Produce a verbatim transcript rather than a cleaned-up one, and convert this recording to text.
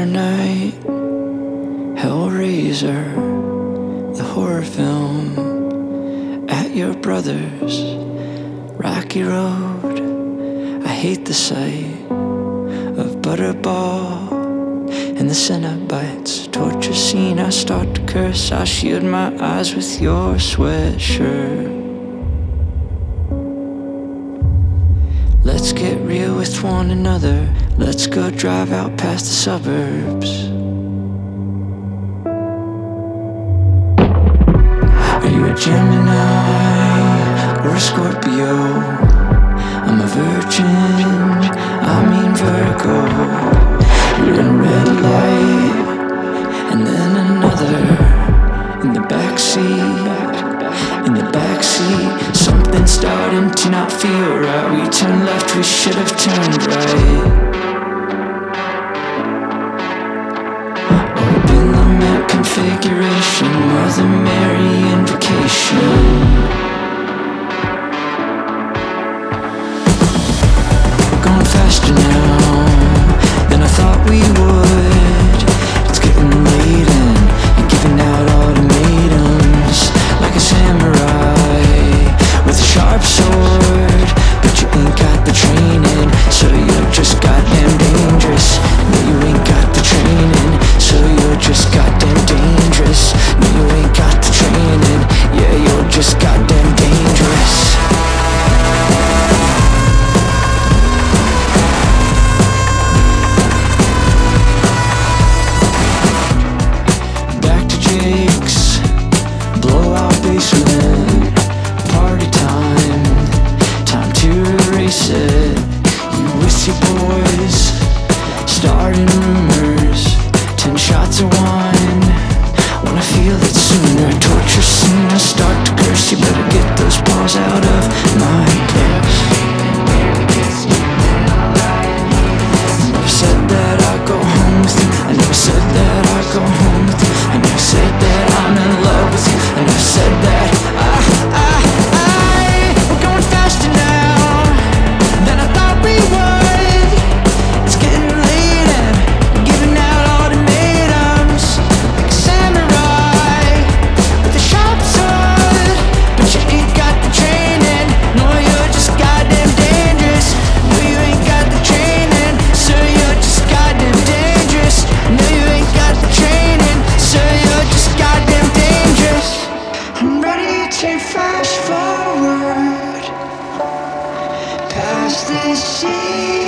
summer night, Hellraiser, the horror film, at your brother's rocky road. I hate the sight of Butterball and the Cenobites. Torture scene, I start to curse. I shield my eyes with your sweatshirt. Let's get real with one another. Let's go drive out past the suburbs. Are you a Gemini or a Scorpio? I'm a virgin, I mean Virgo. You're in a red light, and then another in the backseat, in the backseat. Something's starting to not feel right. We turned left, we should have turned right. Open the map configuration, Mother Mary invocation. We're going faster now than I thought we would. It's getting late and you're giving out ultimatums like a samurai with a sharp sword, but you ain't got the training, so you're just goddamn dangerous. No, you ain't got the training, so you're just goddamn dangerous. No, you ain't got the training, yeah, you're just goddamn dangerous. Back to Jake's blowout basement. Party time, time to erase it. You with your boys, starting rumors. Ten shots of wine, wanna feel it sooner. Torture scene, I start to curse. You better get those paws out of my purse. I never said that I'd go home with you. I never said that I'd go home with you. I never said that I'm in love with you. I never said that I, I, I We're going faster now than I thought we would. It's getting late and we're giving out ultimatums like a samurai with a sharp sword, but you ain't got the training. No, you're just goddamn dangerous. No, you ain't got the training, so you're just goddamn dangerous. No, you ain't got the training, so you're just goddamn dangerous. I'm ready to fast forward past this scene.